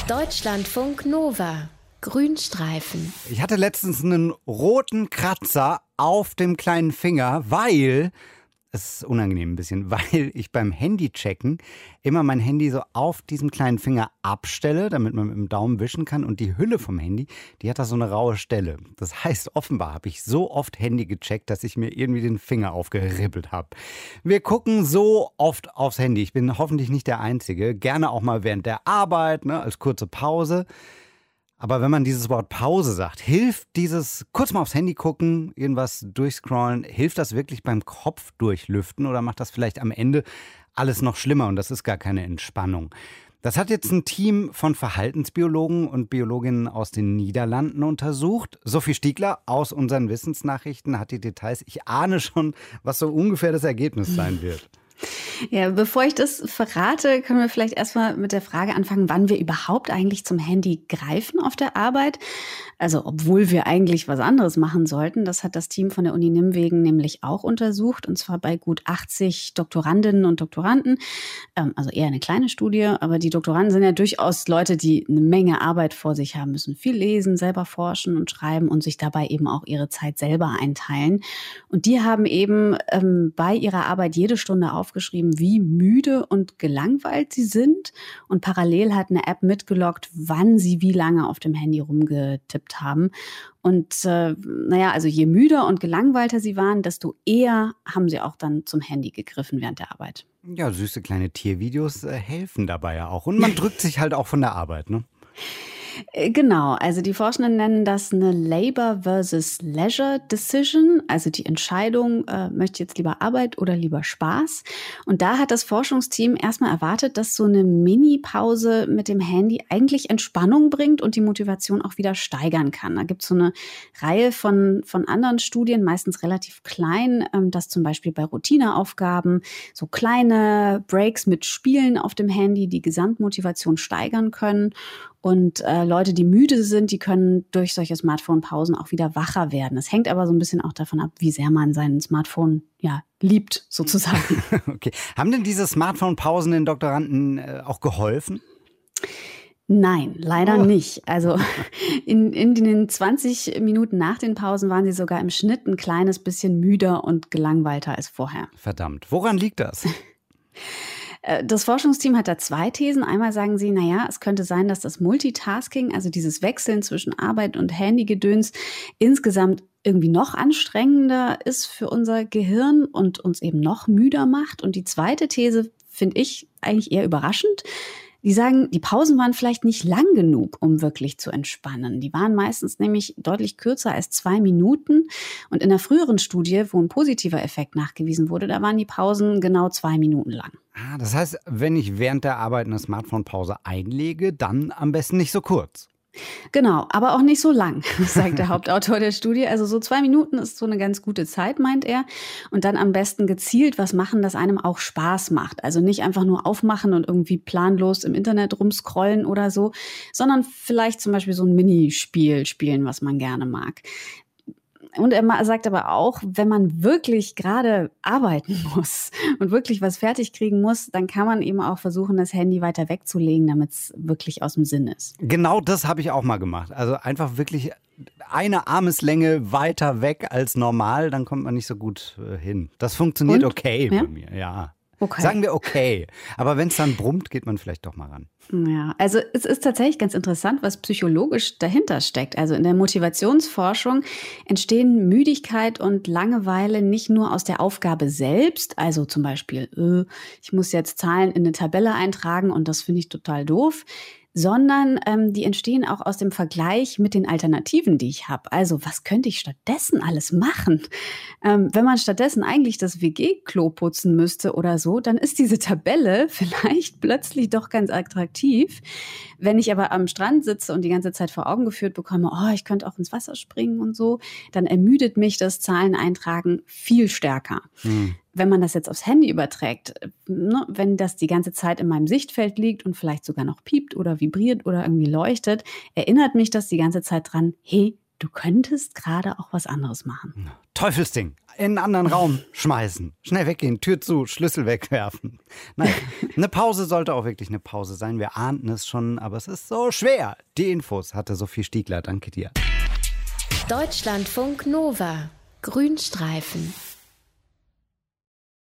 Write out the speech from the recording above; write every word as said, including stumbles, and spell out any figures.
Deutschlandfunk Nova. Grünstreifen. Ich hatte letztens einen roten Kratzer auf dem kleinen Finger, weil, es ist unangenehm ein bisschen, weil ich beim Handychecken immer mein Handy so auf diesem kleinen Finger abstelle, damit man mit dem Daumen wischen kann. Und die Hülle vom Handy, die hat da so eine raue Stelle. Das heißt, offenbar habe ich so oft Handy gecheckt, dass ich mir irgendwie den Finger aufgeribbelt habe. Wir gucken so oft aufs Handy. Ich bin hoffentlich nicht der Einzige. Gerne auch mal während der Arbeit, ne, als kurze Pause. Aber wenn man dieses Wort Pause sagt, hilft dieses kurz mal aufs Handy gucken, irgendwas durchscrollen, hilft das wirklich beim Kopf durchlüften oder macht das vielleicht am Ende alles noch schlimmer und das ist gar keine Entspannung? Das hat jetzt ein Team von Verhaltensbiologen und Biologinnen aus den Niederlanden untersucht. Sophie Stiegler aus unseren Wissensnachrichten hat die Details. Ich ahne schon, was so ungefähr das Ergebnis sein wird. Ja, bevor ich das verrate, können wir vielleicht erstmal mit der Frage anfangen, wann wir überhaupt eigentlich zum Handy greifen auf der Arbeit. Also obwohl wir eigentlich was anderes machen sollten. Das hat das Team von der Uni Nimwegen nämlich auch untersucht. Und zwar bei gut achtzig Doktorandinnen und Doktoranden. Ähm, also eher eine kleine Studie. Aber die Doktoranden sind ja durchaus Leute, die eine Menge Arbeit vor sich haben müssen. Viel lesen, selber forschen und schreiben und sich dabei eben auch ihre Zeit selber einteilen. Und die haben eben ähm, bei ihrer Arbeit jede Stunde aufgeschrieben, wie müde und gelangweilt sie sind. Und parallel hat eine App mitgeloggt, wann sie wie lange auf dem Handy rumgetippt haben. Und äh, naja, also je müder und gelangweilter sie waren, desto eher haben sie auch dann zum Handy gegriffen während der Arbeit. Ja, süße kleine Tiervideos äh, helfen dabei ja auch. Und man drückt sich halt auch von der Arbeit, ne? Genau, also die Forschenden nennen das eine Labor versus Leisure Decision, also die Entscheidung, äh, möchte ich jetzt lieber Arbeit oder lieber Spaß. Und da hat das Forschungsteam erstmal erwartet, dass so eine Mini-Pause mit dem Handy eigentlich Entspannung bringt und die Motivation auch wieder steigern kann. Da gibt es so eine Reihe von, von anderen Studien, meistens relativ klein, ähm, dass zum Beispiel bei Routineaufgaben so kleine Breaks mit Spielen auf dem Handy die Gesamtmotivation steigern können. Und äh, Leute, die müde sind, die können durch solche Smartphone-Pausen auch wieder wacher werden. Das hängt aber so ein bisschen auch davon ab, wie sehr man sein Smartphone ja liebt, sozusagen. Okay. Haben denn diese Smartphone-Pausen den Doktoranden äh, auch geholfen? Nein, leider oh. nicht. Also in, in den zwanzig Minuten nach den Pausen waren sie sogar im Schnitt ein kleines bisschen müder und gelangweilter als vorher. Verdammt, woran liegt das? Das Forschungsteam hat da zwei Thesen. Einmal sagen sie, naja, es könnte sein, dass das Multitasking, also dieses Wechseln zwischen Arbeit und Handygedöns, insgesamt irgendwie noch anstrengender ist für unser Gehirn und uns eben noch müder macht. Und die zweite These finde ich eigentlich eher überraschend. Die sagen, die Pausen waren vielleicht nicht lang genug, um wirklich zu entspannen. Die waren meistens nämlich deutlich kürzer als zwei Minuten. Und in einer früheren Studie, wo ein positiver Effekt nachgewiesen wurde, da waren die Pausen genau zwei Minuten lang. Ah, das heißt, wenn ich während der Arbeit eine Smartphone-Pause einlege, dann am besten nicht so kurz. Genau, aber auch nicht so lang, sagt der Hauptautor der Studie. Also so zwei Minuten ist so eine ganz gute Zeit, meint er. Und dann am besten gezielt was machen, das einem auch Spaß macht. Also nicht einfach nur aufmachen und irgendwie planlos im Internet rumscrollen oder so, sondern vielleicht zum Beispiel so ein Minispiel spielen, was man gerne mag. Und er sagt aber auch, wenn man wirklich gerade arbeiten muss und wirklich was fertig kriegen muss, dann kann man eben auch versuchen, das Handy weiter wegzulegen, damit es wirklich aus dem Sinn ist. Genau das habe ich auch mal gemacht. Also einfach wirklich eine Armeslänge weiter weg als normal, dann kommt man nicht so gut äh, hin. Das funktioniert und? okay ja? bei mir, ja. Okay. Sagen wir okay. Aber wenn es dann brummt, geht man vielleicht doch mal ran. Ja, also es ist tatsächlich ganz interessant, was psychologisch dahinter steckt. Also in der Motivationsforschung entstehen Müdigkeit und Langeweile nicht nur aus der Aufgabe selbst, also zum Beispiel, äh, ich muss jetzt Zahlen in eine Tabelle eintragen und das finde ich total doof, sondern ähm, die entstehen auch aus dem Vergleich mit den Alternativen, die ich habe. Also was könnte ich stattdessen alles machen? Ähm, wenn man stattdessen eigentlich das W G-Klo putzen müsste oder so, dann ist diese Tabelle vielleicht plötzlich doch ganz attraktiv. Wenn ich aber am Strand sitze und die ganze Zeit vor Augen geführt bekomme, oh, ich könnte auch ins Wasser springen und so, dann ermüdet mich das Zahleneintragen viel stärker. Hm. Wenn man das jetzt aufs Handy überträgt, ne, wenn das die ganze Zeit in meinem Sichtfeld liegt und vielleicht sogar noch piept oder vibriert oder irgendwie leuchtet, erinnert mich das die ganze Zeit dran, hey, du könntest gerade auch was anderes machen. Teufelsding. In einen anderen Raum schmeißen. Schnell weggehen, Tür zu, Schlüssel wegwerfen. Nein, eine Pause sollte auch wirklich eine Pause sein. Wir ahnten es schon, aber es ist so schwer. Die Infos hatte Sophie Stiegler. Danke dir. Deutschlandfunk Nova. Grünstreifen.